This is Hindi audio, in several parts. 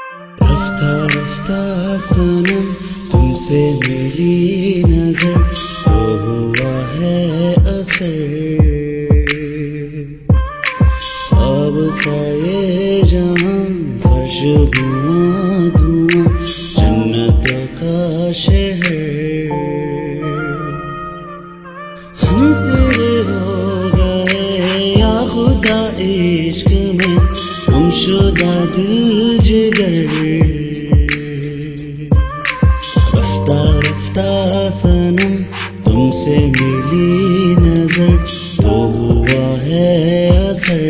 रफ्ता रफ्ता सनम तुमसे मिली नजर तो हुआ है असर। ख्वाब सा ये जहां फर्श धुआं धुआं जन्नतों का शहर। हम तेरे हो गए या खुदा इश्क में गुमशुदा दिल जिगर। रफ्ता रफ्ता सनम तुमसे मिली नजर तो हुआ है असर।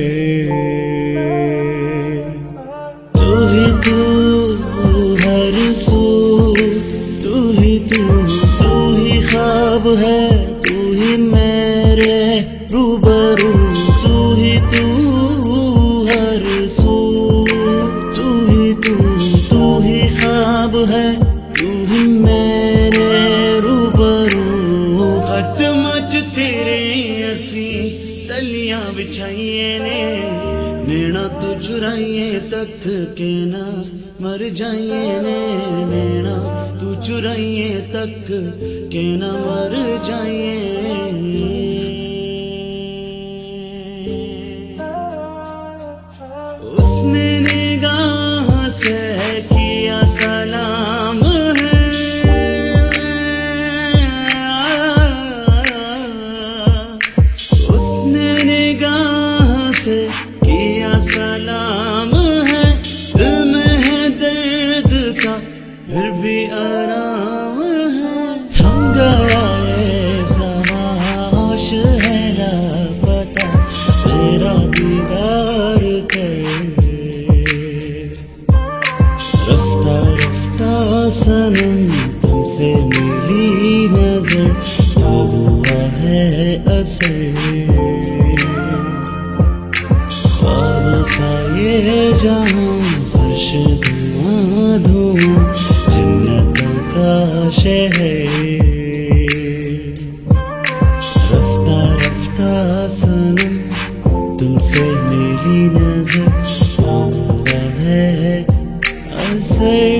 तू ही तू हर सू, तू ही ख्वाब है, तू ही मेरे रूबरू। तू ही हर सू, तू ही ख्वाब है, तू ही मेरे रूबरू। खत मच तेरे असी तलियां बिछाइए ने, नैना तू चुराइए तक के ना मर जाइए ने। नैना तू चुराइए तक के ना मर जाइए। उसने निगाह से किया सलाम है, उसने निगाह से किया सलाम है। दिल में है दर्द सा फिर भी आराम है। थम गया ये समाश है लापता तेरा दीदार कर। रफ्ता रफ्ता सनम तुमसे मिली नजर तो हुआ है असर। ख्वाब सा ये जहां फर्श धुआं धुआं जन्नतों का शहर। रफ्ता रफ्ता सनम तुमसे मिली नजर तो हुआ है असर।